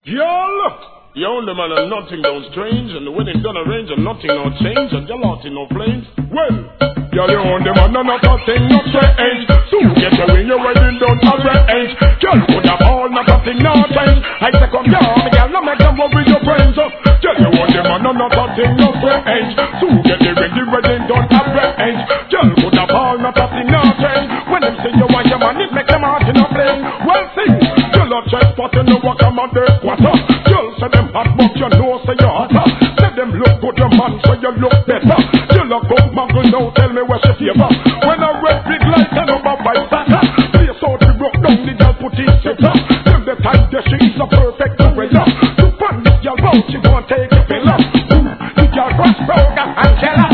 You own the man and nothing don't strange, and the wedding done arrange and nothing no change, and your lot in no planes. Well, girl, you own the man and nothing no strange. So you get the ring, your wedding done arrange. Girl, put up all nothing no change. I say come here, the girl, no make them worry your friends. Girl, you own the man and nothing no strange. So you get the ring, the wedding done arrange. Girl, put up all nothing no change. When them say you want your man, it make them heart in a plane. Well, sing, girl, a trespass in the walk on my day quarter. Girl, say them hot, but you know say you're hotter. Say them look good, your man, so you look better. You look up, muggle, now tell me what's your favor. When I red big light and over by Santa, face out the broke down, the girl put in center. Till the time that she is a perfect weather. To find this girl out, she won't take a pillar. The girl rush, Broga, Angela.